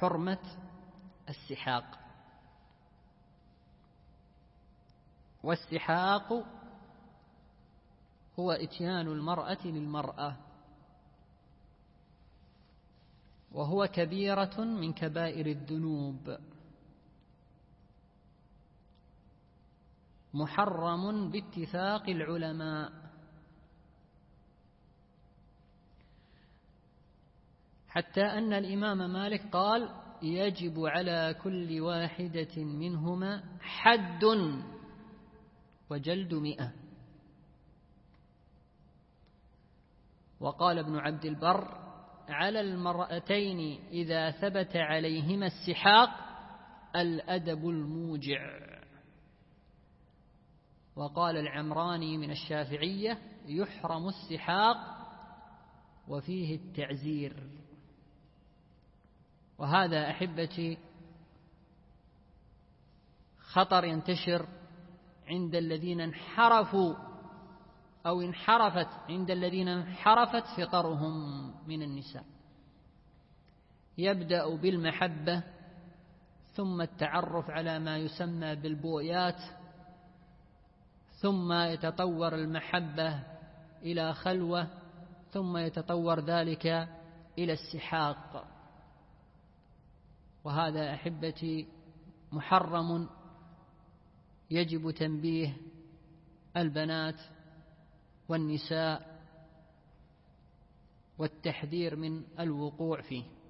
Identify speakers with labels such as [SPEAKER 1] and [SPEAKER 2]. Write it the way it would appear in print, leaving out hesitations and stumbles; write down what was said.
[SPEAKER 1] حرمة السحاق. والسحاق هو إتيان المرأة للمرأة، وهو كبيرة من كبائر الذنوب، محرم باتفاق العلماء، حتى أن الإمام مالك قال: يجب على كل واحدة منهما حد وجلد 100. وقال ابن عبد البر: على المرأتين إذا ثبت عليهما السحاق الأدب الموجع. وقال العمراني من الشافعية: يحرم السحاق وفيه التعزير. وهذا أحبتي خطر ينتشر عند الذين انحرفوا أو انحرفت عند الذين انحرفت فطرهم من النساء. يبدأ بالمحبة، ثم التعرف على ما يسمى بالبويات، ثم يتطور المحبة إلى خلوة، ثم يتطور ذلك إلى السحاق. وهذا أحبتي محرم، يجب تنبيه البنات والنساء والتحذير من الوقوع فيه.